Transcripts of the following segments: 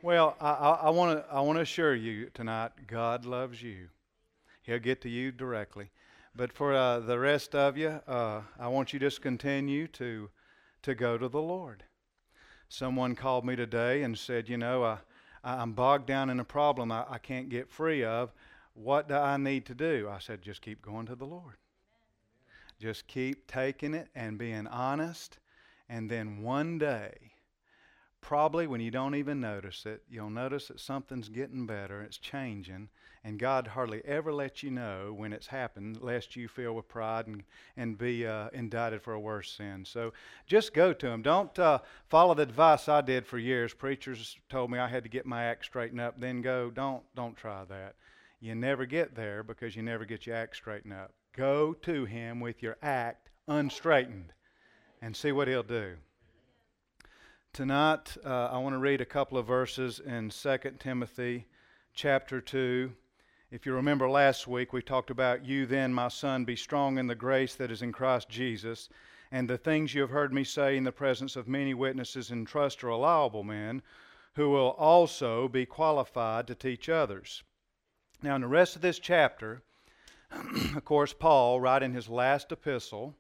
Well, I want to assure you tonight, God loves you. He'll get to you directly. But for the rest of you, I want you to just continue to go to the Lord. Someone called me today and said, I'm bogged down in a problem I can't get free of. What do I need to do? I said, just keep going to the Lord. Just keep taking it and being honest. And then one day, probably when you don't even notice it, you'll notice that something's getting better, it's changing, and God hardly ever lets you know when it's happened, lest you feel with pride and be indicted for a worse sin. So just go to Him. Don't follow the advice I did for years. Preachers told me I had to get my act straightened up, then go. Don't try that. You never get there because you never get your act straightened up. Go to Him with your act unstraightened and see what He'll do. Tonight, I want to read a couple of verses in 2 Timothy chapter 2. If you remember last week, we talked about, you then, my son, be strong in the grace that is in Christ Jesus, and the things you have heard me say in the presence of many witnesses entrust to reliable men, who will also be qualified to teach others. Now, in the rest of this chapter, of course, Paul, writing his last epistle,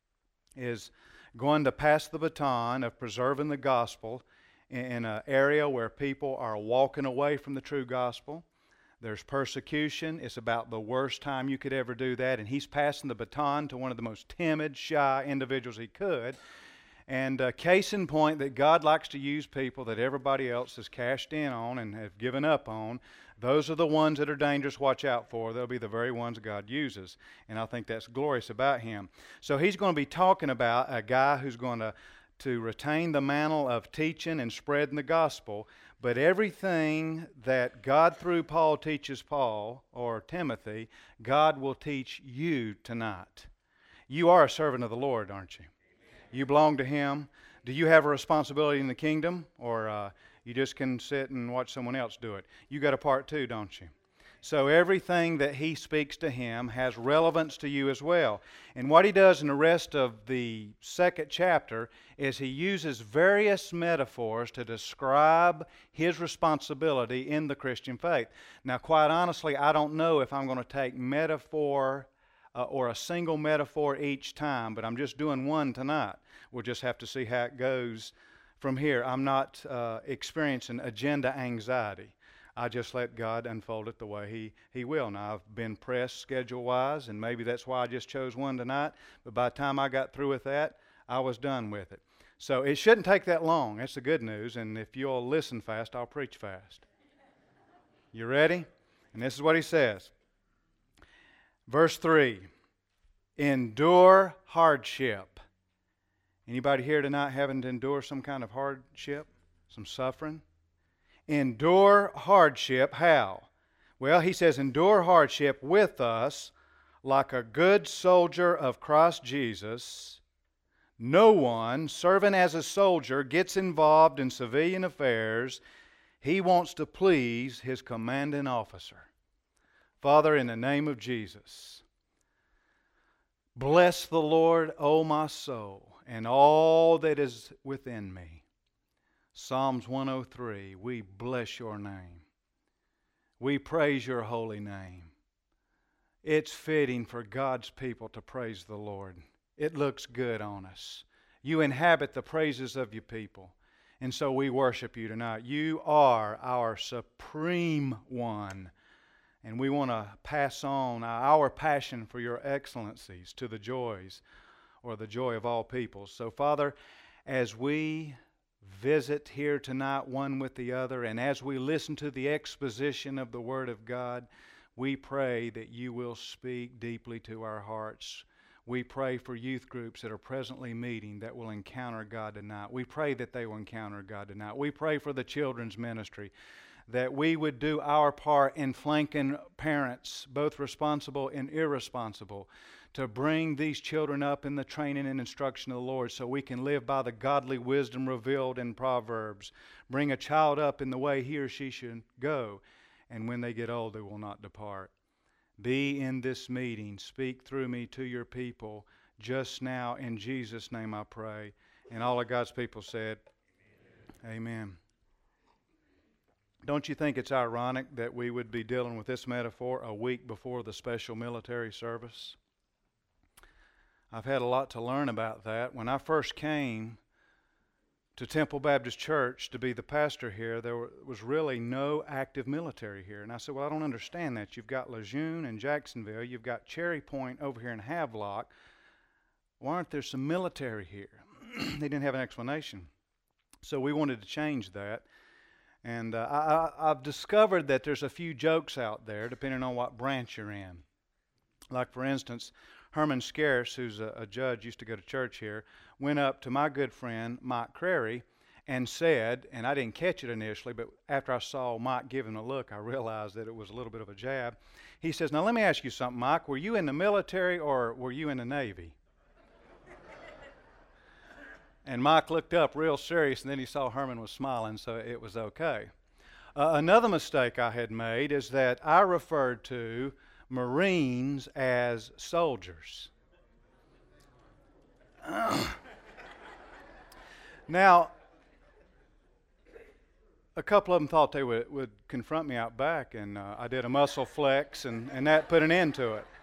is going to pass the baton of preserving the gospel in an area where people are walking away from the true gospel. There's persecution. It's about the worst time you could ever do that. And he's passing the baton to one of the most timid, shy individuals he could. And case in point that God likes to use people that everybody else has cashed in on and have given up on. Those are the ones that are dangerous. Watch out for. They'll be the very ones God uses. And I think that's glorious about him. So he's going to be talking about a guy who's going to retain the mantle of teaching and spreading the gospel. But everything that God through Paul teaches Paul or Timothy, God will teach you tonight. You are a servant of the Lord, aren't you? You belong to Him. Do you have a responsibility in the kingdom, or you just can sit and watch someone else do it? You got a part too, don't you? So everything that He speaks to him has relevance to you as well. And what he does in the rest of the second chapter is he uses various metaphors to describe his responsibility in the Christian faith. Now, quite honestly, I don't know if I'm going to take metaphor or a single metaphor each time, but I'm just doing one tonight. We'll just have to see how it goes from here. I'm not experiencing agenda anxiety. I just let God unfold it the way He will. Now, I've been pressed schedule-wise, and maybe that's why I just chose one tonight, but by the time I got through with that, I was done with it. So it shouldn't take that long. That's the good news, and if you'll listen fast, I'll preach fast. You ready? And this is what he says. Verse 3, endure hardship. Anybody here tonight having to endure some kind of hardship, some suffering? Endure hardship. How? Well, he says, endure hardship with us like a good soldier of Christ Jesus. No one serving as a soldier gets involved in civilian affairs. He wants to please his commanding officer. Father, in the name of Jesus, bless the Lord, O my soul, and all that is within me. Psalms 103, we bless your name. We praise your holy name. It's fitting for God's people to praise the Lord. It looks good on us. You inhabit the praises of your people. And so we worship you tonight. You are our supreme one. And we want to pass on our passion for your excellencies to the joys or the joy of all peoples. So, Father, as we visit here tonight one with the other, and as we listen to the exposition of the Word of God, we pray that you will speak deeply to our hearts. We pray for youth groups that are presently meeting that will encounter God tonight. We pray that they will encounter God tonight. We pray for the children's ministry, that we would do our part in flanking parents, both responsible and irresponsible, to bring these children up in the training and instruction of the Lord so we can live by the godly wisdom revealed in Proverbs. Bring a child up in the way he or she should go, and when they get old, they will not depart. Be in this meeting. Speak through me to your people just now. In Jesus' name I pray. And all of God's people said, Amen. Don't you think it's ironic that we would be dealing with this metaphor a week before the special military service? I've had a lot to learn about that. When I first came to Temple Baptist Church to be the pastor here, there was really no active military here. And I said, well, I don't understand that. You've got Lejeune and Jacksonville. You've got Cherry Point over here in Havelock. Why aren't there some military here? They didn't have an explanation. So we wanted to change that. And I've discovered that there's a few jokes out there, depending on what branch you're in. Like, for instance, Herman Scarce, who's a judge, used to go to church here, went up to my good friend Mike Crary and said, and I didn't catch it initially, but after I saw Mike give him a look, I realized that it was a little bit of a jab. He says, now let me ask you something, Mike. Were you in the military or were you in the Navy? And Mike looked up real serious, and then he saw Herman was smiling, so it was okay. Another mistake I had made is that I referred to Marines as soldiers. Now, a couple of them thought they would confront me out back, and I did a muscle flex, and that put an end to it.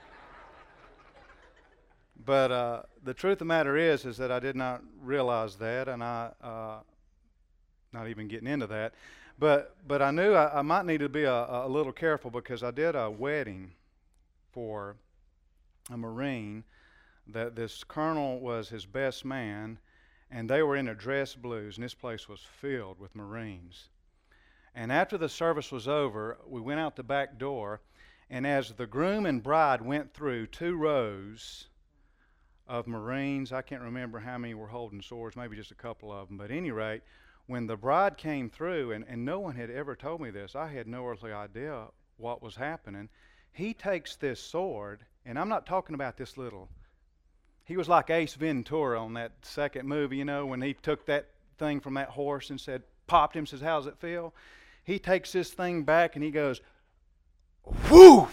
But the truth of the matter is that I did not realize that, and not even getting into that. But I knew I might need to be a little careful, because I did a wedding for a Marine that this colonel was his best man, and they were in their dress blues, and this place was filled with Marines. And after the service was over, we went out the back door, and as the groom and bride went through 2 rows of Marines, I can't remember how many were holding swords, maybe just a couple of them, but at any rate, when the bride came through, and no one had ever told me this, I had no earthly idea what was happening. He takes this sword, and I'm not talking about this little, he was like Ace Ventura on that second movie, you know, when he took that thing from that horse and said, popped him, says, how's it feel? He takes this thing back and he goes, whoo!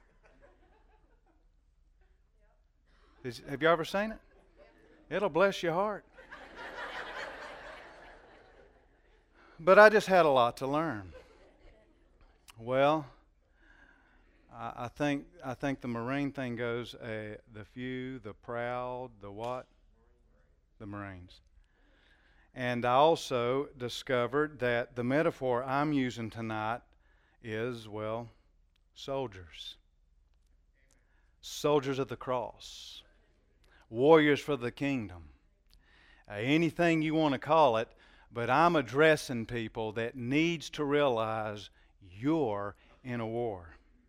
Have you ever seen it? It'll bless your heart. But I just had a lot to learn. Well, I think the Marine thing goes, the few, the proud, the what? The Marines. And I also discovered that the metaphor I'm using tonight is, well, soldiers. Soldiers of the cross. Warriors for the kingdom. Anything you want to call it, but I'm addressing people that needs to realize you're in a war.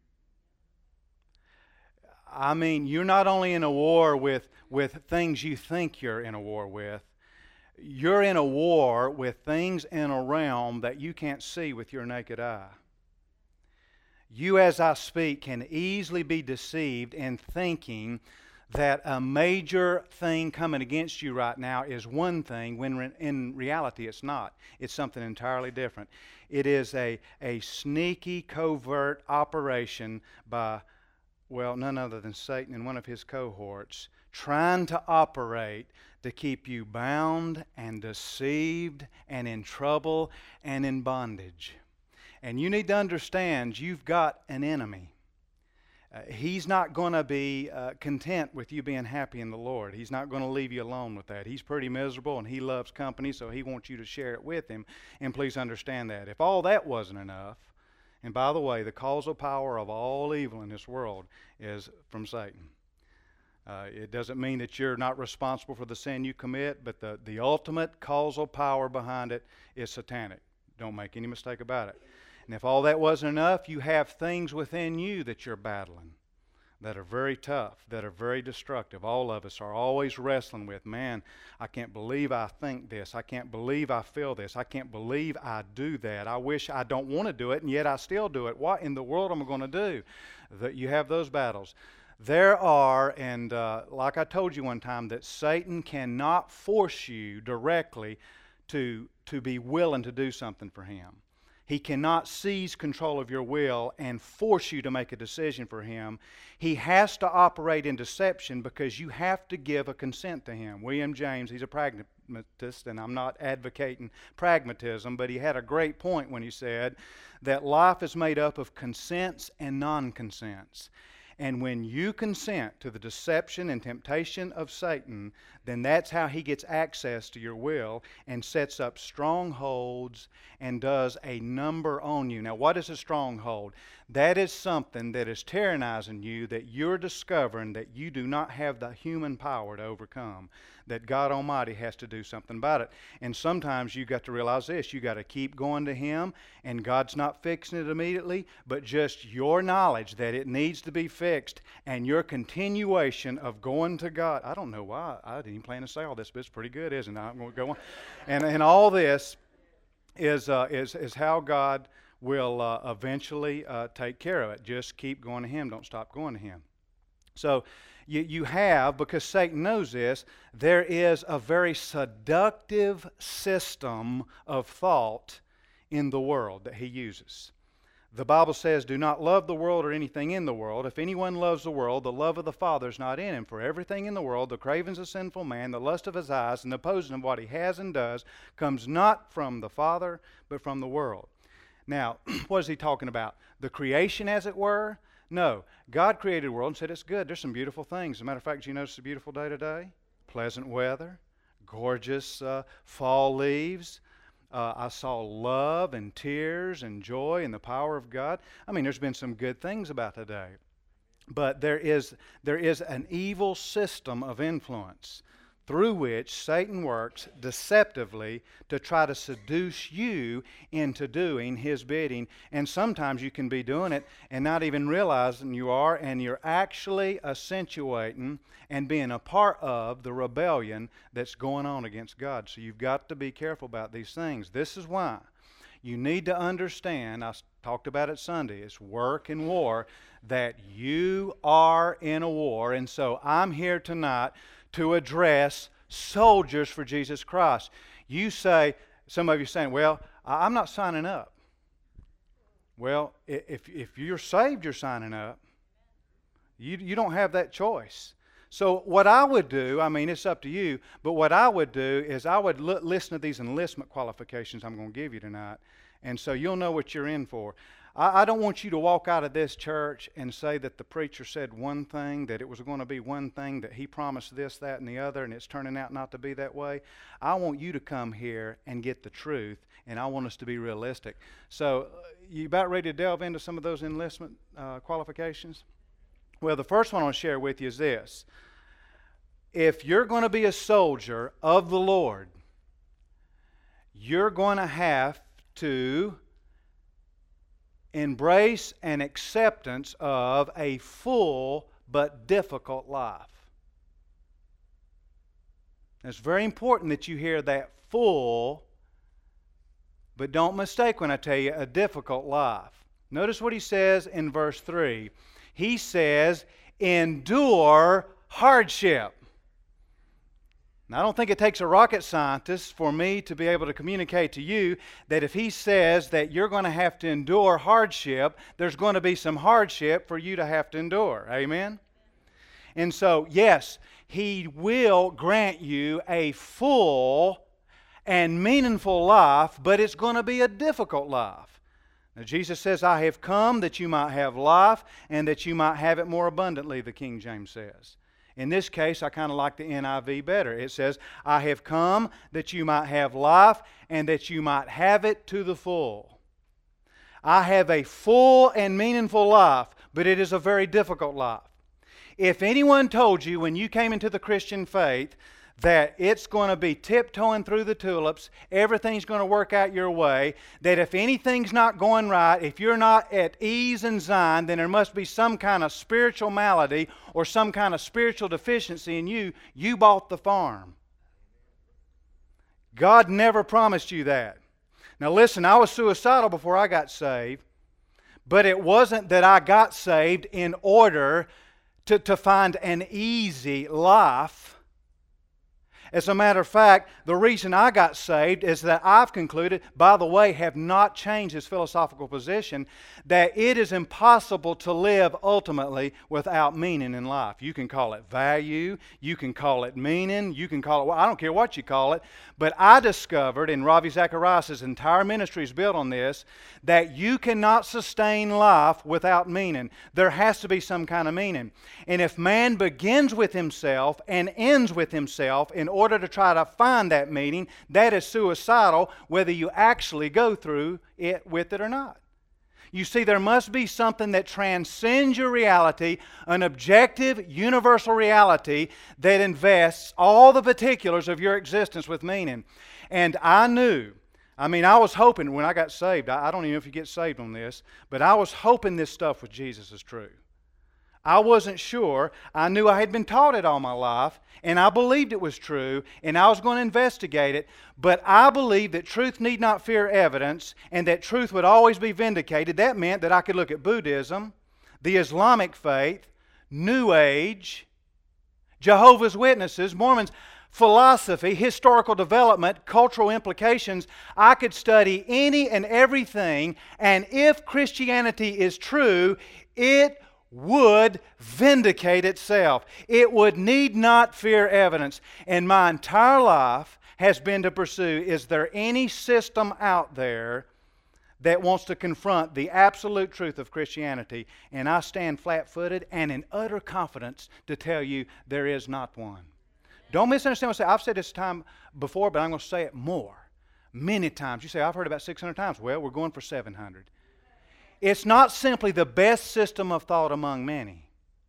I mean, you're not only in a war with things you think you're in a war with, you're in a war with things in a realm that you can't see with your naked eye. You, as I speak, can easily be deceived in thinking that a major thing coming against you right now is one thing, when in reality it's not. It's something entirely different. It is a sneaky, covert operation by, well, none other than Satan and one of his cohorts, trying to operate to keep you bound and deceived and in trouble and in bondage. And you need to understand you've got an enemy. He's not going to be content with you being happy in the Lord. He's not going to leave you alone with that. He's pretty miserable, and he loves company, so he wants you to share it with him. And please understand that. If all that wasn't enough, and by the way, the causal power of all evil in this world is from Satan. It doesn't mean that you're not responsible for the sin you commit, but the ultimate causal power behind it is satanic. Don't make any mistake about it. And if all that wasn't enough, you have things within you that you're battling that are very tough, that are very destructive. All of us are always wrestling with, man, I can't believe I think this. I can't believe I feel this. I can't believe I do that. I wish I don't want to do it, and yet I still do it. What in the world am I going to do? That you have those battles. There are, and like I told you one time, that Satan cannot force you directly to be willing to do something for him. He cannot seize control of your will and force you to make a decision for him. He has to operate in deception because you have to give a consent to him. William James, he's a pragmatist, and I'm not advocating pragmatism, but he had a great point when he said that life is made up of consents and non-consents. And when you consent to the deception and temptation of Satan, then that's how he gets access to your will and sets up strongholds and does a number on you. Now, what is a stronghold? That is something that is tyrannizing you, that you're discovering that you do not have the human power to overcome, that God Almighty has to do something about it. And sometimes you got to realize this: you got to keep going to Him, and God's not fixing it immediately, but just your knowledge that it needs to be fixed and your continuation of going to God. I don't know why I didn't even plan to say all this, but it's pretty good, isn't it? I'm going to go on. And all this is how God will eventually take care of it. Just keep going to Him. Don't stop going to Him. So you have, because Satan knows this, there is a very seductive system of thought in the world that he uses. The Bible says, do not love the world or anything in the world. If anyone loves the world, the love of the Father is not in him. For everything in the world, the cravings of sinful man, the lust of his eyes, and the opposing of what he has and does, comes not from the Father, but from the world. Now, what is he talking about? The creation, as it were? No. God created the world and said it's good. There's some beautiful things. As a matter of fact, did you notice a beautiful day today? Pleasant weather, gorgeous fall leaves. I saw love and tears and joy and the power of God. I mean, there's been some good things about today. But there is an evil system of influence through which Satan works deceptively to try to seduce you into doing his bidding. And sometimes you can be doing it and not even realizing you are, and you're actually accentuating and being a part of the rebellion that's going on against God. So you've got to be careful about these things. This is why you need to understand, I talked about it Sunday, it's work and war, that you are in a war. And so I'm here tonight to address soldiers for Jesus Christ. You say, some of you are saying, well, I'm not signing up. Well, if you're saved, you're signing up. You don't have that choice. So what I would do, I mean, it's up to you, but what I would do is I would listen to these enlistment qualifications I'm going to give you tonight, and so you'll know what you're in for. I don't want you to walk out of this church and say that the preacher said one thing, that it was going to be one thing, that he promised this, that, and the other, and it's turning out not to be that way. I want you to come here and get the truth, and I want us to be realistic. So, you about ready to delve into some of those enlistment qualifications? Well, the first one I want to share with you is this. If you're going to be a soldier of the Lord, you're going to have to embrace an acceptance of a full but difficult life. It's very important that you hear that full, but don't mistake when I tell you a difficult life. Notice what he says in verse 3. He says, endure hardship. Now, I don't think it takes a rocket scientist for me to be able to communicate to you that if he says that you're going to have to endure hardship, there's going to be some hardship for you to have to endure. Amen? And so, yes, he will grant you a full and meaningful life, but it's going to be a difficult life. Now, Jesus says, I have come that you might have life and that you might have it more abundantly, the King James says. In this case, I kind of like the NIV better. It says, I have come that you might have life and that you might have it to the full. I have a full and meaningful life, but it is a very difficult life. If anyone told you when you came into the Christian faith that it's going to be tiptoeing through the tulips, everything's going to work out your way, that if anything's not going right, if you're not at ease in Zion, then there must be some kind of spiritual malady or some kind of spiritual deficiency in you, you bought the farm. God never promised you that. Now listen, I was suicidal before I got saved, but it wasn't that I got saved in order to find an easy life As a matter of fact, the reason I got saved is that I've concluded, by the way, have not changed this philosophical position, that it is impossible to live ultimately without meaning in life. You can call it value, you can call it meaning, you can call it, well, I don't care what you call it, but I discovered, and Ravi Zacharias' entire ministry is built on this, that you cannot sustain life without meaning. There has to be some kind of meaning. And if man begins with himself and ends with himself in order to try to find that meaning, that is suicidal, whether you actually go through it with it or not. You see, there must be something that transcends your reality, an objective, universal reality that invests all the particulars of your existence with meaning. And I was hoping when I got saved, I don't even know if you get saved on this, but I was hoping this stuff with Jesus is true. I wasn't sure. I knew I had been taught it all my life, and I believed it was true, and I was going to investigate it, but I believed that truth need not fear evidence, and that truth would always be vindicated. That meant that I could look at Buddhism, the Islamic faith, New Age, Jehovah's Witnesses, Mormons, philosophy, historical development, cultural implications. I could study any and everything, and if Christianity is true, it would vindicate itself. It would need not fear evidence. And my entire life has been to pursue, is there any system out there that wants to confront the absolute truth of Christianity? And I stand flat-footed and in utter confidence to tell you there is not one. Don't misunderstand what I say. I've said this time before, but I'm going to say it more. Many times. You say, I've heard about 600 times. Well, we're going for 700. It's not simply the best system of thought among many.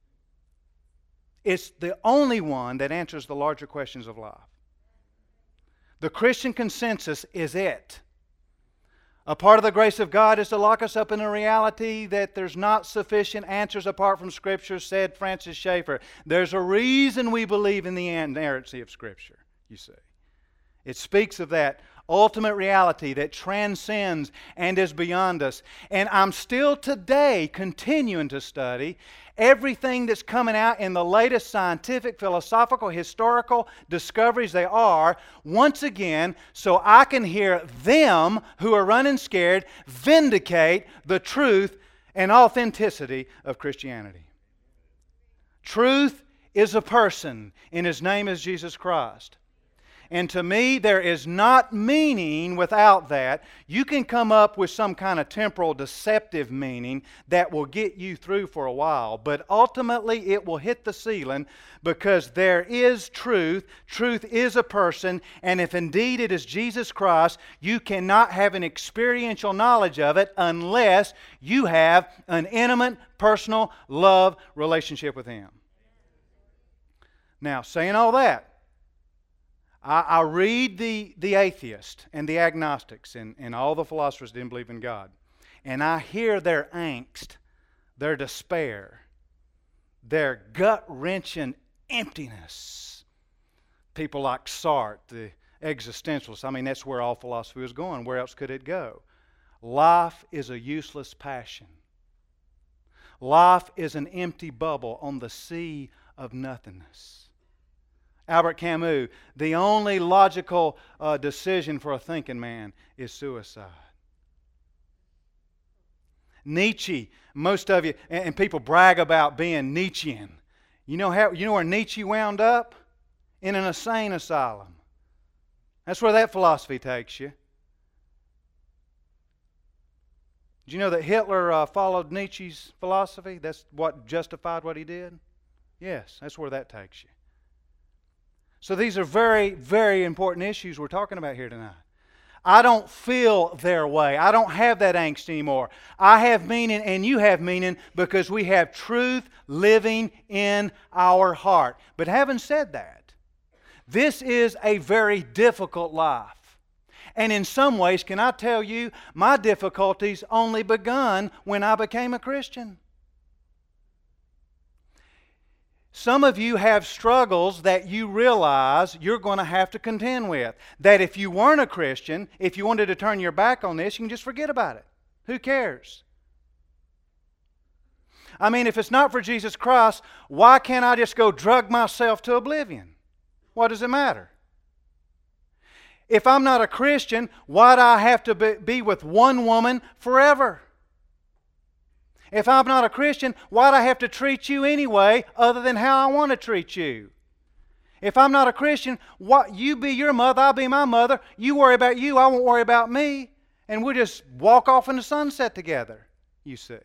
It's the only one that answers the larger questions of life. The Christian consensus is it. A part of the grace of God is to lock us up in a reality that there's not sufficient answers apart from Scripture, said Francis Schaeffer. There's a reason we believe in the inerrancy of Scripture, you see. It speaks of that ultimate reality that transcends and is beyond us. And I'm still today continuing to study everything that's coming out in the latest scientific, philosophical, historical discoveries they are, once again, so I can hear them who are running scared vindicate the truth and authenticity of Christianity. Truth is a person, and His name is Jesus Christ. And to me, there is not meaning without that. You can come up with some kind of temporal deceptive meaning that will get you through for a while, but ultimately it will hit the ceiling because there is truth. Truth is a person, and if indeed it is Jesus Christ, you cannot have an experiential knowledge of it unless you have an intimate, personal, love relationship with Him. Now, saying all that, I read the atheist and the agnostics and all the philosophers who didn't believe in God. And I hear their angst, their despair, their gut-wrenching emptiness. People like Sartre, the existentialist. I mean, that's where all philosophy was going. Where else could it go? Life is a useless passion. Life is an empty bubble on the sea of nothingness. Albert Camus, the only logical decision for a thinking man is suicide. Nietzsche, most of you, and people brag about being Nietzschean. You know where Nietzsche wound up? In an insane asylum. That's where that philosophy takes you. Did you know that Hitler followed Nietzsche's philosophy? That's what justified what he did? Yes, that's where that takes you. So these are very, very important issues we're talking about here tonight. I don't feel their way. I don't have that angst anymore. I have meaning and you have meaning because we have truth living in our heart. But having said that, this is a very difficult life. And in some ways, can I tell you, my difficulties only begun when I became a Christian. Some of you have struggles that you realize you're going to have to contend with. That if you weren't a Christian, if you wanted to turn your back on this, you can just forget about it. Who cares? I mean, if it's not for Jesus Christ, why can't I just go drug myself to oblivion? What does it matter? If I'm not a Christian, why do I have to be with one woman forever? If I'm not a Christian, why do I have to treat you anyway other than how I want to treat you? If I'm not a Christian, you be your mother, I'll be my mother. You worry about you, I won't worry about me. And we'll just walk off in the sunset together, you see.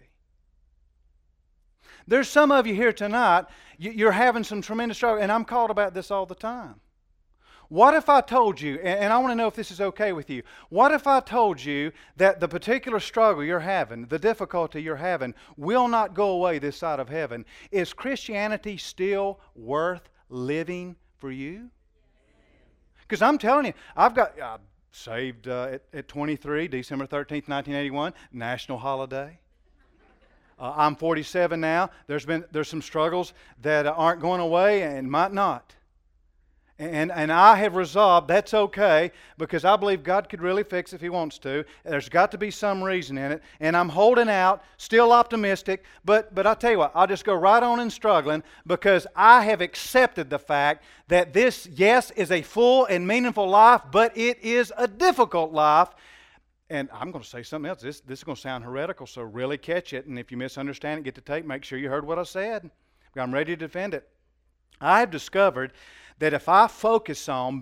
There's some of you here tonight, you're having some tremendous struggle, and I'm called about this all the time. What if I told you, and I want to know if this is okay with you, what if I told you that the particular struggle you're having, the difficulty you're having, will not go away this side of heaven? Is Christianity still worth living for you? Because I'm telling you, I'm saved at 23, December 13th, 1981, national holiday. I'm 47 now. There's some struggles that aren't going away and might not. And I have resolved that's okay, because I believe God could really fix it if He wants to. There's got to be some reason in it. And I'm holding out, still optimistic. But I'll tell you what, I'll just go right on and struggling, because I have accepted the fact that this, yes, is a full and meaningful life, but it is a difficult life. And I'm going to say something else. This is going to sound heretical, so really catch it. And if you misunderstand it, get the tape, make sure you heard what I said. I'm ready to defend it. I have discovered that if I focus on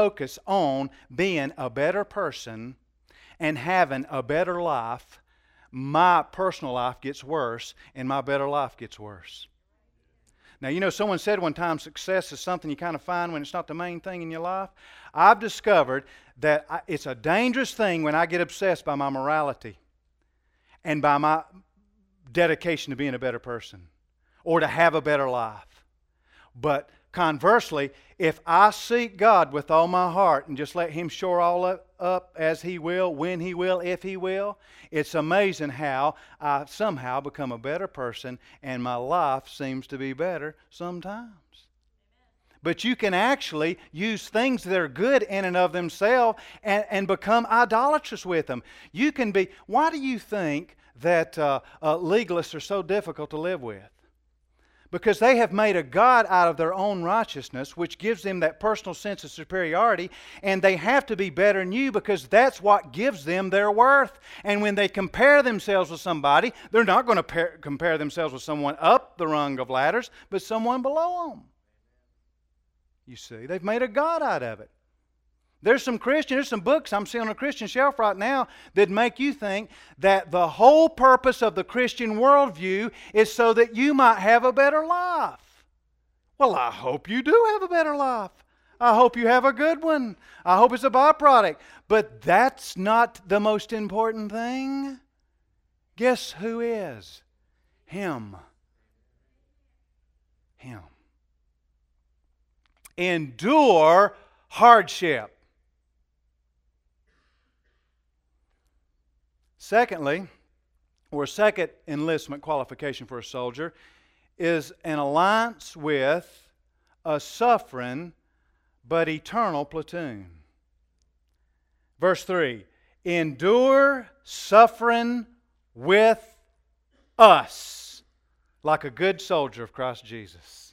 being a better person and having a better life, my personal life gets worse and my better life gets worse. Now, you know, someone said one time success is something you kind of find when it's not the main thing in your life. I've discovered that it's a dangerous thing when I get obsessed by my morality and by my dedication to being a better person or to have a better life. But conversely, if I seek God with all my heart and just let Him shore all up as He will, when He will, if He will, it's amazing how I somehow become a better person and my life seems to be better sometimes. But you can actually use things that are good in and of themselves and become idolatrous with them. You can be. Why do you think that legalists are so difficult to live with? Because they have made a god out of their own righteousness, which gives them that personal sense of superiority, and they have to be better than you because that's what gives them their worth. And when they compare themselves with somebody, they're not going to compare themselves with someone up the rung of ladders, but someone below them. You see, they've made a god out of it. There's some books I'm seeing on a Christian shelf right now that make you think that the whole purpose of the Christian worldview is so that you might have a better life. Well, I hope you do have a better life. I hope you have a good one. I hope it's a byproduct. But that's not the most important thing. Guess who is? Him. Him. Endure hardship. Secondly, or a second enlistment qualification for a soldier, is an alliance with a suffering but eternal platoon. Verse 3, endure suffering with us like a good soldier of Christ Jesus.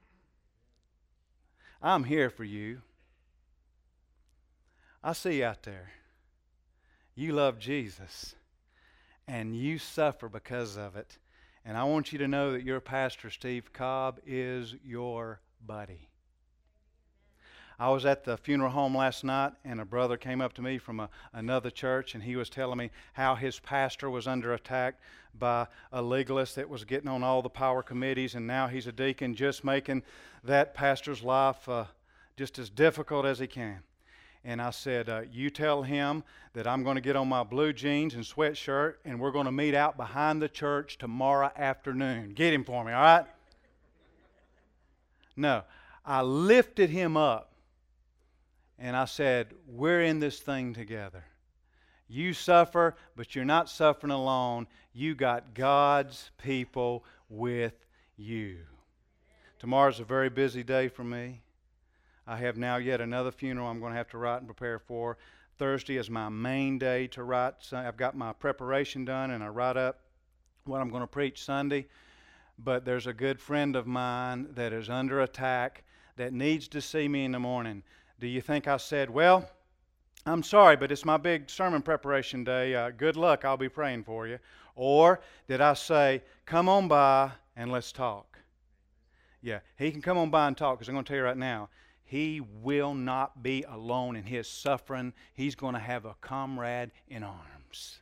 I'm here for you. I see you out there. You love Jesus. And you suffer because of it. And I want you to know that your pastor, Steve Cobb, is your buddy. I was at the funeral home last night, and a brother came up to me from another church, and he was telling me how his pastor was under attack by a legalist that was getting on all the power committees, and now he's a deacon, just making that pastor's life just as difficult as he can. And I said, you tell him that I'm going to get on my blue jeans and sweatshirt, and we're going to meet out behind the church tomorrow afternoon. Get him for me, all right? No, I lifted him up, and I said, we're in this thing together. You suffer, but you're not suffering alone. You got God's people with you. Tomorrow's a very busy day for me. I have now yet another funeral I'm going to have to write and prepare for. Thursday is my main day to write. I've got my preparation done, and I write up what I'm going to preach Sunday. But there's a good friend of mine that is under attack that needs to see me in the morning. Do you think I said, well, I'm sorry, but it's my big sermon preparation day. Good luck, I'll be praying for you. Or did I say, come on by and let's talk? Yeah, he can come on by and talk, because I'm going to tell you right now, he will not be alone in his suffering. He's going to have a comrade in arms.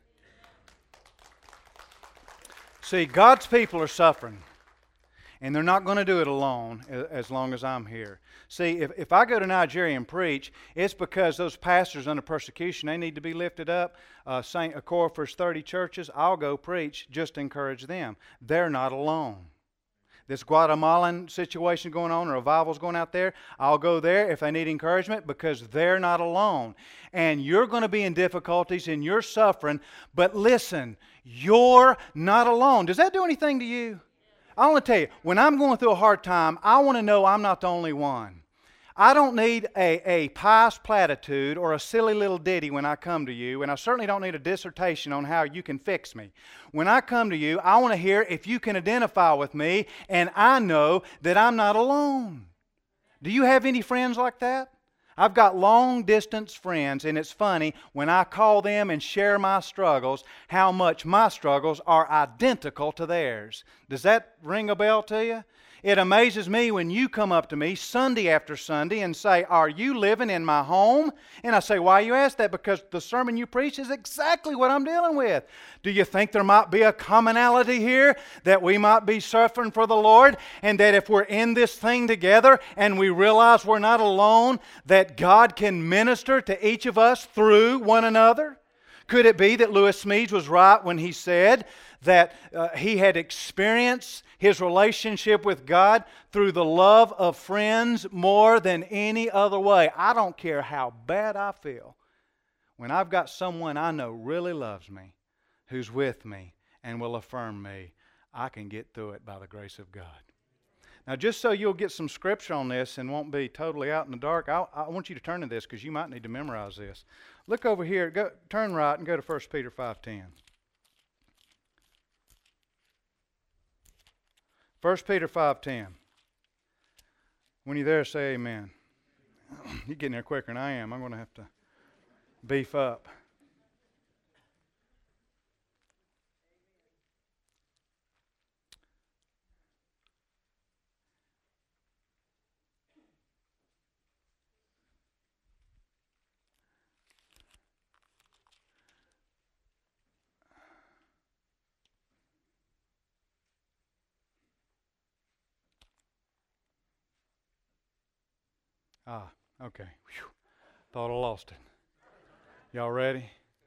See, God's people are suffering, and they're not going to do it alone as long as I'm here. See, if I go to Nigeria and preach, it's because those pastors under persecution, they need to be lifted up. St. Acorphor's 30 churches, I'll go preach just to encourage them. They're not alone. This Guatemalan situation going on, revivals going out there, I'll go there if they need encouragement, because they're not alone. And you're going to be in difficulties and you're suffering, but listen, you're not alone. Does that do anything to you? I want to tell you, when I'm going through a hard time, I want to know I'm not the only one. I don't need a pious platitude or a silly little ditty when I come to you, and I certainly don't need a dissertation on how you can fix me. When I come to you, I want to hear if you can identify with me, and I know that I'm not alone. Do you have any friends like that? I've got long-distance friends, and it's funny when I call them and share my struggles, how much my struggles are identical to theirs. Does that ring a bell to you? It amazes me when you come up to me Sunday after Sunday and say, are you living in my home? And I say, why you ask that? Because the sermon you preach is exactly what I'm dealing with. Do you think there might be a commonality here, that we might be suffering for the Lord, and that if we're in this thing together and we realize we're not alone, that God can minister to each of us through one another? Could it be that Lewis Smedes was right when he said that he had experienced his relationship with God through the love of friends more than any other way? I don't care how bad I feel. When I've got someone I know really loves me, who's with me and will affirm me, I can get through it by the grace of God. Now, just so you'll get some scripture on this and won't be totally out in the dark, I want you to turn to this, because you might need to memorize this. Look over here. Turn right and go to 1 Peter 5:10. 1 Peter 5:10. When you're there, say amen. You're getting there quicker than I am. I'm going to have to beef up. Okay. Whew. Thought I lost it. Y'all ready?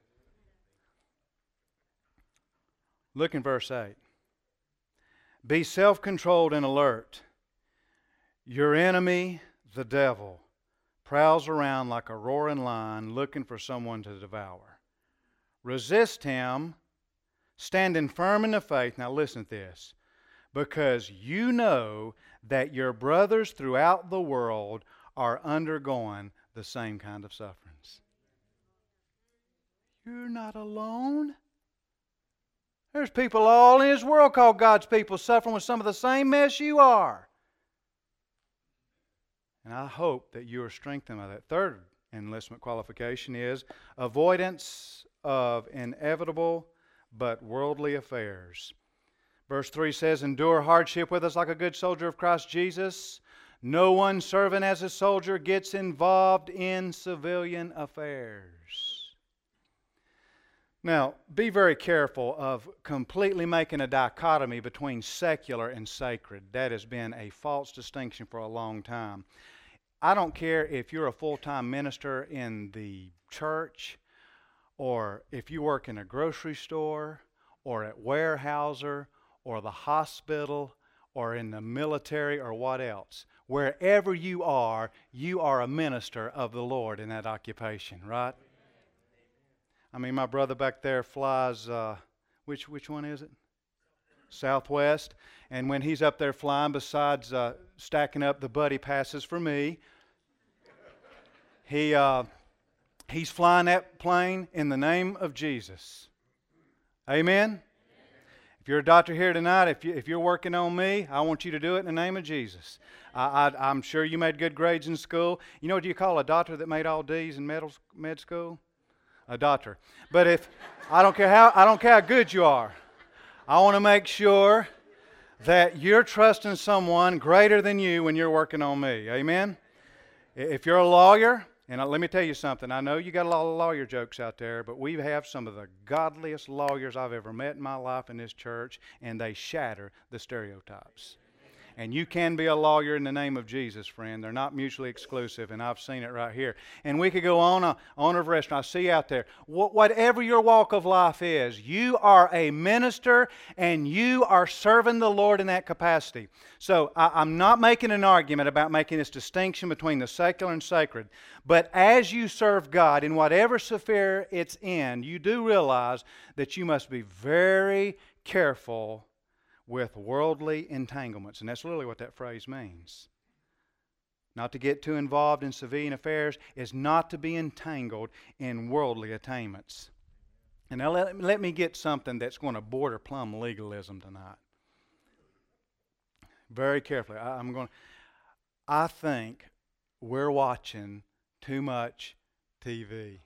Look in verse 8. Be self-controlled and alert. Your enemy, the devil, prowls around like a roaring lion looking for someone to devour. Resist him, standing firm in the faith. Now listen to this. Because you know that your brothers throughout the world are undergoing the same kind of sufferings. You're not alone. There's people all in this world called God's people suffering with some of the same mess you are. And I hope that you are strengthened by that. Third enlistment qualification is avoidance of inevitable but worldly affairs. Verse 3 says, endure hardship with us like a good soldier of Christ Jesus. No one serving as a soldier gets involved in civilian affairs. Now, be very careful of completely making a dichotomy between secular and sacred. That has been a false distinction for a long time. I don't care if you're a full-time minister in the church, or if you work in a grocery store, or at Weyerhaeuser, or the hospital, or in the military, or what else. Wherever you are a minister of the Lord in that occupation, right? I mean, my brother back there flies, which one is it? Southwest. And when he's up there flying, besides stacking up the buddy passes for me, he's flying that plane in the name of Jesus. Amen? If you're a doctor here tonight, if you're working on me, I want you to do it in the name of Jesus. I'm sure you made good grades in school. You know what you call a doctor that made all D's in med school? A doctor. But if I don't care how good you are, I want to make sure that you're trusting someone greater than you when you're working on me. Amen? If you're a lawyer, and let me tell you something, I know you got a lot of lawyer jokes out there, but we have some of the godliest lawyers I've ever met in my life in this church, and they shatter the stereotypes. And you can be a lawyer in the name of Jesus, friend. They're not mutually exclusive, and I've seen it right here. And we could go on of restaurant. I see out there, whatever your walk of life is, you are a minister, and you are serving the Lord in that capacity. So I'm not making an argument about making this distinction between the secular and sacred. But as you serve God, in whatever sphere it's in, you do realize that you must be very careful with worldly entanglements. And that's really what that phrase means. Not to get too involved in civilian affairs is not to be entangled in worldly attainments. And now let me get something that's going to border plumb legalism tonight. Very carefully. I think we're watching too much TV.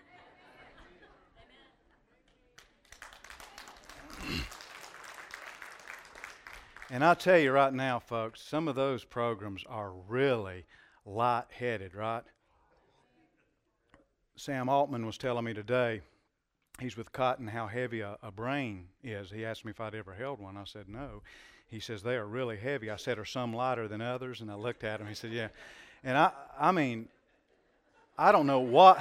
And I'll tell you right now, folks, some of those programs are really light-headed, right? Sam Altman was telling me today, he's with Cotton, how heavy a brain is. He asked me if I'd ever held one. I said, no. He says, they are really heavy. I said, are some lighter than others? And I looked at him. He said, yeah. And I mean, I don't know what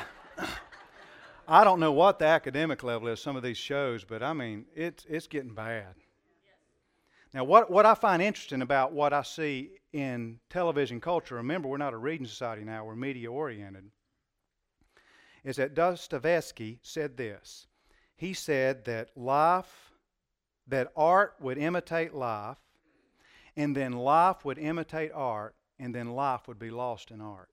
the academic level is, some of these shows, but I mean, it's getting bad. Now, what I find interesting about what I see in television culture, remember, we're not a reading society now, we're media-oriented, is that Dostoevsky said this. He said that art would imitate life, and then life would imitate art, and then life would be lost in art.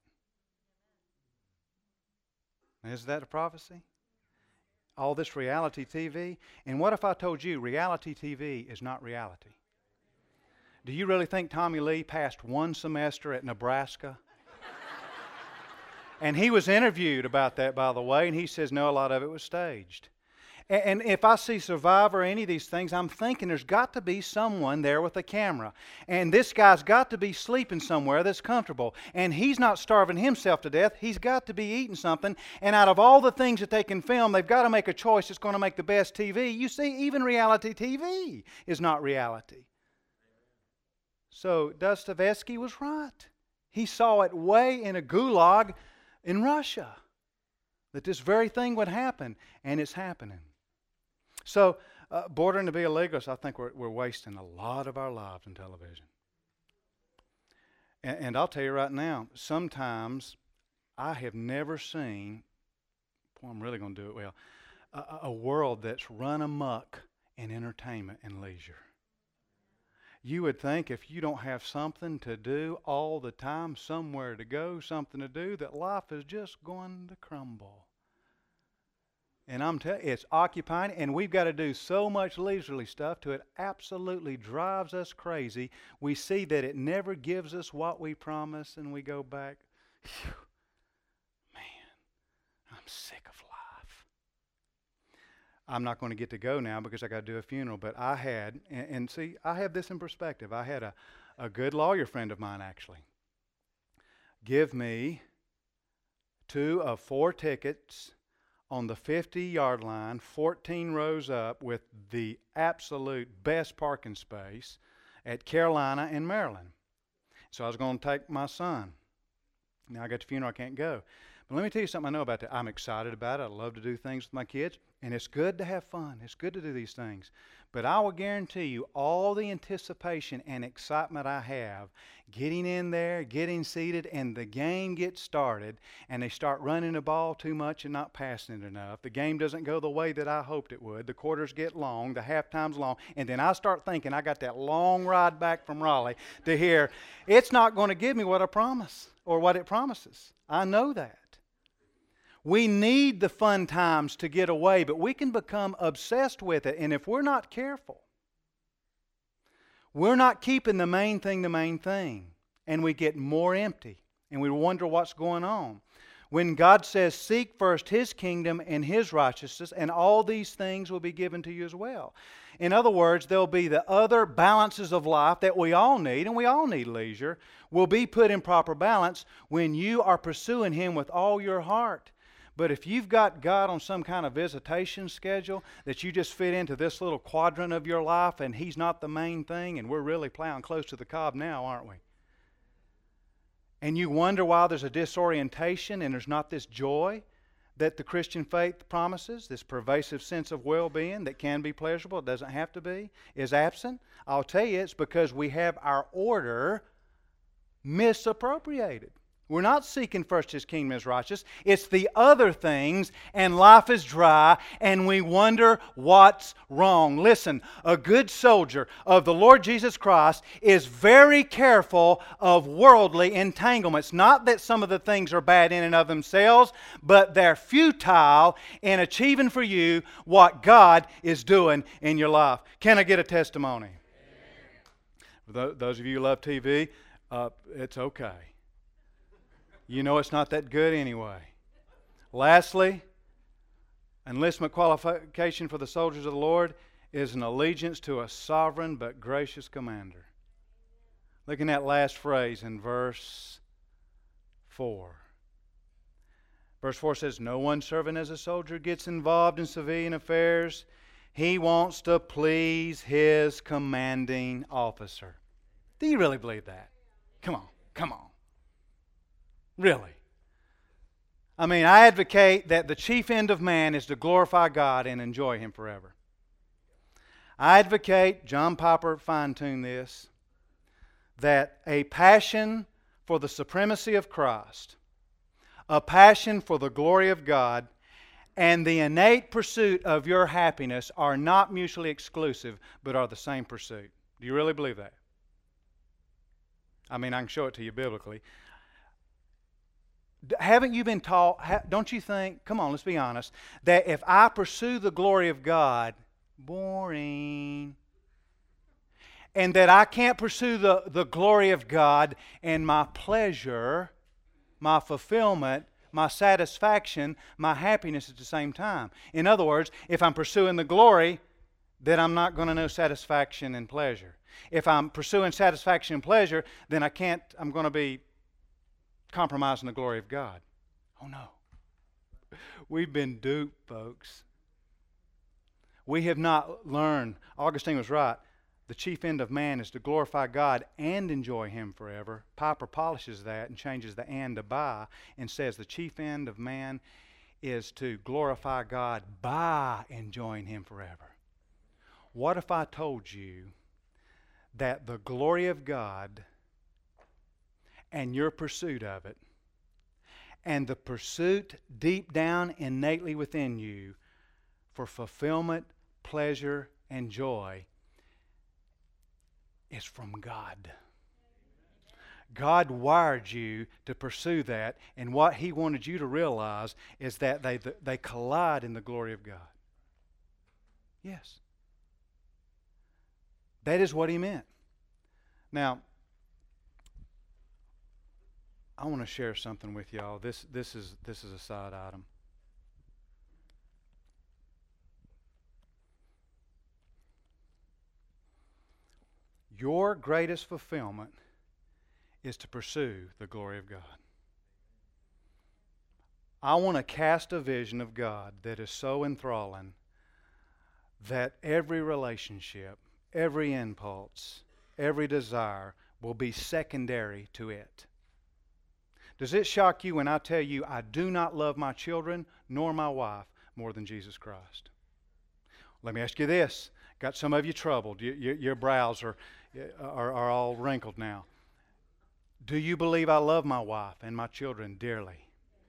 Now, is that a prophecy? All this reality TV? And what if I told you reality TV is not reality? Do you really think Tommy Lee passed one semester at Nebraska? And he was interviewed about that, by the way, and he says, no, a lot of it was staged. And if I see Survivor or any of these things, I'm thinking there's got to be someone there with a camera. And this guy's got to be sleeping somewhere that's comfortable. And he's not starving himself to death. He's got to be eating something. And out of all the things that they can film, they've got to make a choice that's going to make the best TV. You see, even reality TV is not reality. So Dostoevsky was right. He saw it way in a gulag in Russia, that this very thing would happen, and it's happening. So, bordering to be a legalist, I think we're wasting a lot of our lives in television. And I'll tell you right now, sometimes I have never seen, boy, I'm really going to do it well, a world that's run amok in entertainment and leisure. You would think if you don't have something to do all the time, somewhere to go, something to do, that life is just going to crumble. And I'm telling you, it's occupying, and we've got to do so much leisurely stuff to it absolutely drives us crazy. We see that it never gives us what we promise, and we go back, phew, man, I'm sick of life. I'm not going to get to go now because I got to do a funeral, but I had, and see, I have this in perspective. I had a good lawyer friend of mine actually give me 2 of 4 tickets on the 50-yard line, 14 rows up, with the absolute best parking space at Carolina and Maryland. So I was going to take my son. Now I got the funeral, I can't go. But let me tell you something I know about that. I'm excited about it. I love to do things with my kids. And it's good to have fun. It's good to do these things. But I will guarantee you all the anticipation and excitement I have getting in there, getting seated, and the game gets started, and they start running the ball too much and not passing it enough. The game doesn't go the way that I hoped it would. The quarters get long, the halftime's long, and then I start thinking I got that long ride back from Raleigh to here. It's not going to give me what I promise or what it promises. I know that. We need the fun times to get away, but we can become obsessed with it. And if we're not careful, we're not keeping the main thing. And we get more empty. And we wonder what's going on. When God says, seek first His kingdom and His righteousness, and all these things will be given to you as well. In other words, there'll be the other balances of life that we all need, and we all need leisure, will be put in proper balance when you are pursuing Him with all your heart. But if you've got God on some kind of visitation schedule that you just fit into this little quadrant of your life and He's not the main thing, and we're really plowing close to the cob now, aren't we? And you wonder why there's a disorientation and there's not this joy that the Christian faith promises, this pervasive sense of well-being that can be pleasurable, it doesn't have to be, is absent. I'll tell you, it's because we have our order misappropriated. We're not seeking first His kingdom and His righteousness. It's the other things, and life is dry, and we wonder what's wrong. Listen, a good soldier of the Lord Jesus Christ is very careful of worldly entanglements. Not that some of the things are bad in and of themselves, but they're futile in achieving for you what God is doing in your life. Can I get a testimony? Those of you who love TV, it's okay. You know it's not that good anyway. Lastly, enlistment qualification for the soldiers of the Lord is an allegiance to a sovereign but gracious commander. Look in that last phrase in verse 4. Verse 4 says, no one serving as a soldier gets involved in civilian affairs. He wants to please his commanding officer. Do you really believe that? Come on. Really? I mean, I advocate that the chief end of man is to glorify God and enjoy Him forever. I advocate, John Piper fine-tuned this, that a passion for the supremacy of Christ, a passion for the glory of God, and the innate pursuit of your happiness are not mutually exclusive, but are the same pursuit. Do you really believe that? I mean, I can show it to you biblically. Haven't you been taught, don't you think, come on, let's be honest, that if I pursue the glory of God, boring, and that I can't pursue the glory of God and my pleasure, my fulfillment, my satisfaction, my happiness at the same time. In other words, if I'm pursuing the glory, then I'm not going to know satisfaction and pleasure. If I'm pursuing satisfaction and pleasure, then I'm going to be compromising the glory of God. Oh no. We've been duped, folks. We have not learned. Augustine was right. The chief end of man is to glorify God and enjoy Him forever. Piper polishes that and changes the and to by and says the chief end of man is to glorify God by enjoying Him forever. What if I told you that the glory of God and your pursuit of it, and the pursuit deep down innately within you for fulfillment, pleasure, and joy is from God. God wired you to pursue that, and what He wanted you to realize is that they collide in the glory of God. Yes. That is what He meant. Now, I want to share something with y'all. This is a side item. Your greatest fulfillment is to pursue the glory of God. I want to cast a vision of God that is so enthralling that every relationship, every impulse, every desire will be secondary to it. Does it shock you when I tell you I do not love my children nor my wife more than Jesus Christ? Let me ask you this. Got some of you troubled. Your brows are all wrinkled now. Do you believe I love my wife and my children dearly?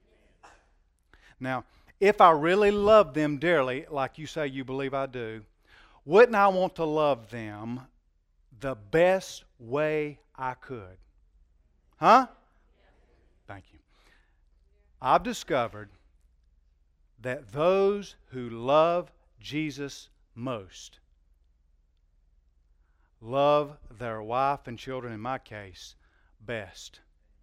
Now, if I really love them dearly, like you say you believe I do, wouldn't I want to love them the best way I could? Huh? Thank you. I've discovered that those who love Jesus most love their wife and children, in my case, best.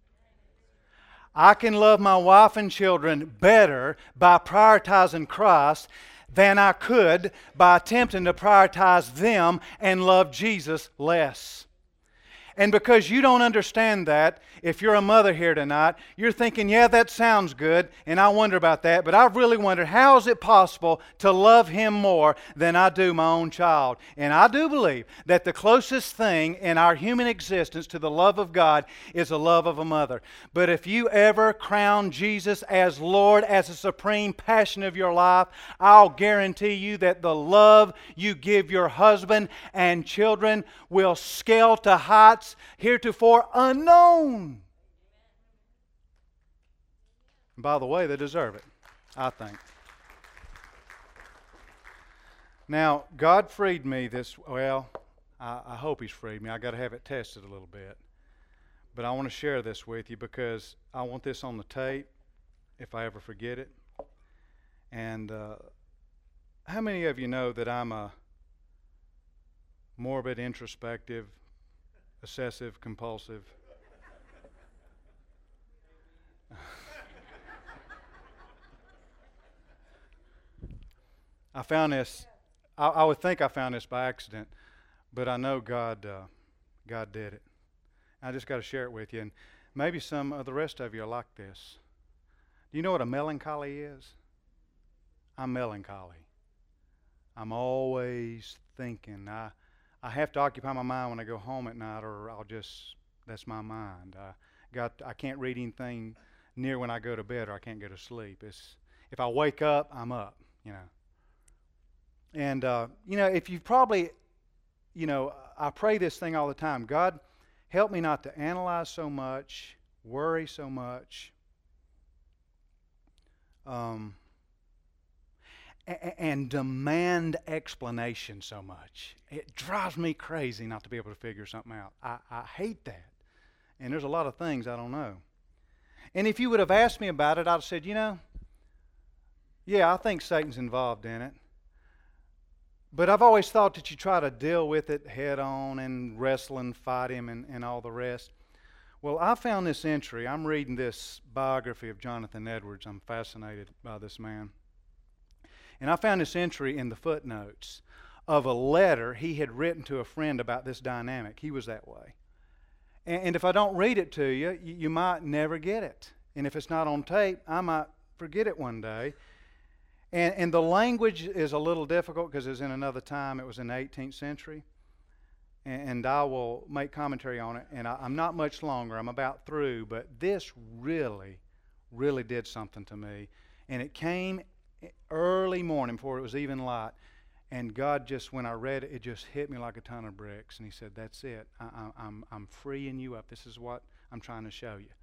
I can love my wife and children better by prioritizing Christ than I could by attempting to prioritize them and love Jesus less. And because you don't understand that, if you're a mother here tonight, you're thinking, yeah, that sounds good, and I wonder about that, but I've really wondered, how is it possible to love him more than I do my own child? And I do believe that the closest thing in our human existence to the love of God is the love of a mother. But if you ever crown Jesus as Lord, as a supreme passion of your life, I'll guarantee you that the love you give your husband and children will scale to heights heretofore unknown. And by the way, they deserve it, I think. Now, God freed me I hope He's freed me. I got to have it tested a little bit. But I want to share this with you because I want this on the tape if I ever forget it. And how many of you know that I'm a morbid, introspective, obsessive, compulsive? I found this, I would think I found this by accident, but I know God did it. I just got to share it with you, and maybe some of the rest of you are like this. Do you know what a melancholy is? I'm melancholy. I'm always thinking. I have to occupy my mind when I go home at night, or that's my mind. I can't read anything near when I go to bed, or I can't go to sleep. If I wake up, I'm up, And, if you probably, I pray this thing all the time. God, help me not to analyze so much, worry so much, and demand explanation so much. It drives me crazy not to be able to figure something out. I hate that. And there's a lot of things I don't know. And if you would have asked me about it, I'd have said, yeah, I think Satan's involved in it. But I've always thought that you try to deal with it head on and wrestle and fight him and all the rest. Well, I found this entry. I'm reading this biography of Jonathan Edwards. I'm fascinated by this man. And I found this entry in the footnotes of a letter he had written to a friend about this dynamic. He was that way. And if I don't read it to you, you might never get it. And if it's not on tape, I might forget it one day. And the language is a little difficult because it's in another time. It was in the 18th century. And I will make commentary on it. And I'm not much longer. I'm about through. But this really, really did something to me. And it came early morning before it was even light. And God just, when I read it, it just hit me like a ton of bricks. And He said, that's it. I'm freeing you up. This is what I'm trying to show you.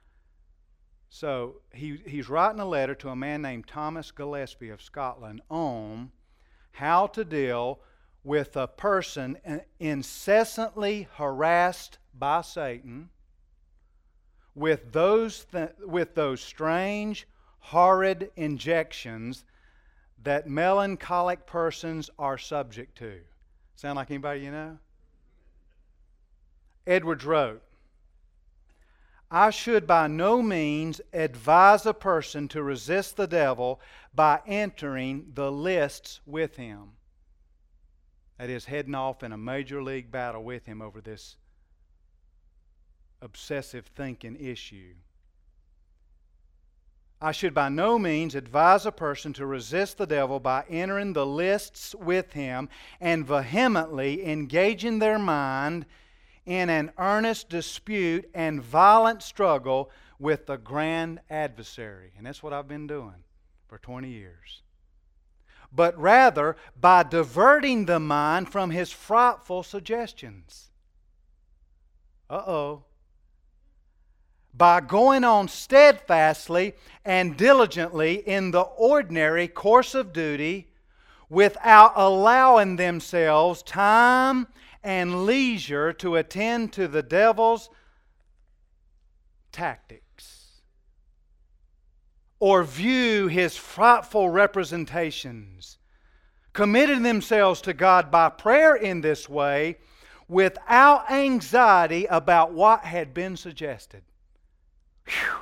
So he's writing a letter to a man named Thomas Gillespie of Scotland on how to deal with a person incessantly harassed by Satan with those strange, horrid injections that melancholic persons are subject to. Sound like anybody you know? Edwards wrote, I should by no means advise a person to resist the devil by entering the lists with him. That is, heading off in a major league battle with him over this obsessive thinking issue. I should by no means advise a person to resist the devil by entering the lists with him and vehemently engaging their mind in an earnest dispute and violent struggle with the grand adversary. And that's what I've been doing for 20 years. But rather by diverting the mind from his frightful suggestions. By going on steadfastly and diligently in the ordinary course of duty without allowing themselves time and leisure to attend to the devil's tactics or view his frightful representations. Committing themselves to God by prayer in this way without anxiety about what had been suggested. Whew.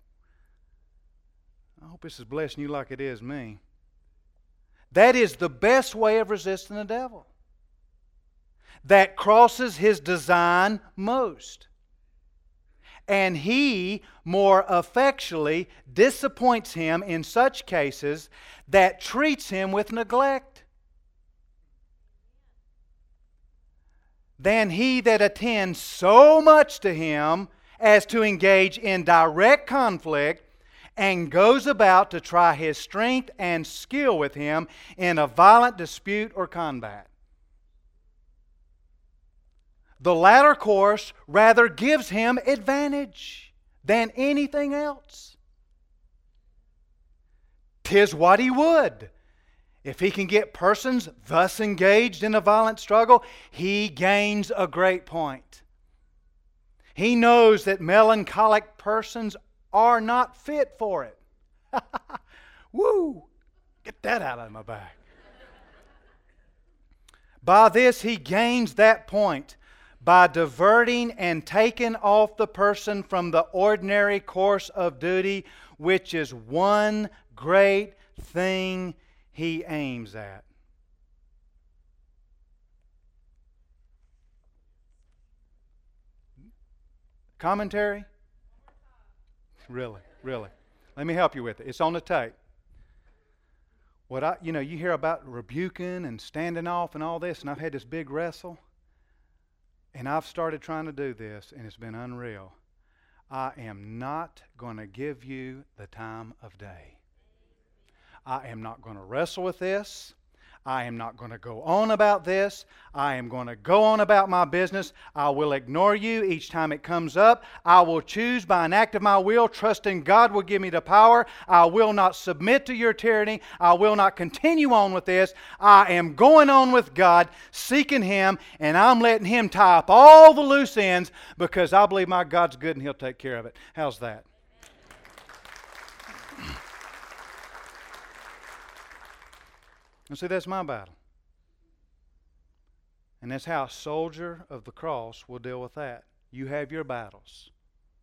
I hope this is blessing you like it is me. That is the best way of resisting the devil. That crosses his design most. And he more effectually disappoints him in such cases that treats him with neglect than he that attends so much to him as to engage in direct conflict and goes about to try his strength and skill with him in a violent dispute or combat. The latter course rather gives him advantage than anything else. 'Tis what he would. If he can get persons thus engaged in a violent struggle, he gains a great point. He knows that melancholic persons are not fit for it. Woo! Get that out of my back. By this he gains that point, by diverting and taking off the person from the ordinary course of duty, which is one great thing he aims at. Commentary? Really. Let me help you with it. It's on the tape. You hear about rebuking and standing off and all this, and I've had this big wrestle, and I've started trying to do this, and it's been unreal. I am not going to give you the time of day. I am not going to wrestle with this. I am not going to go on about this. I am going to go on about my business. I will ignore you each time it comes up. I will choose by an act of my will, trusting God will give me the power. I will not submit to your tyranny. I will not continue on with this. I am going on with God, seeking Him, and I'm letting Him tie up all the loose ends because I believe my God's good and He'll take care of it. How's that? And see, that's my battle. And that's how a soldier of the cross will deal with that. You have your battles.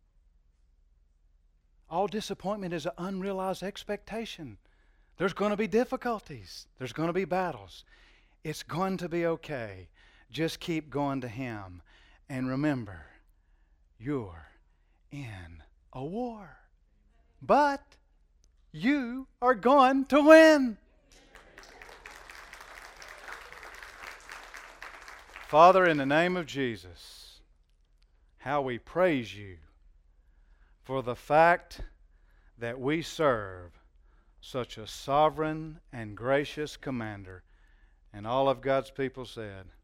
All disappointment is an unrealized expectation. There's going to be difficulties. There's going to be battles. It's going to be okay. Just keep going to Him. And remember, you're in a war. But you are going to win. Father, in the name of Jesus, how we praise You for the fact that we serve such a sovereign and gracious commander. And all of God's people said,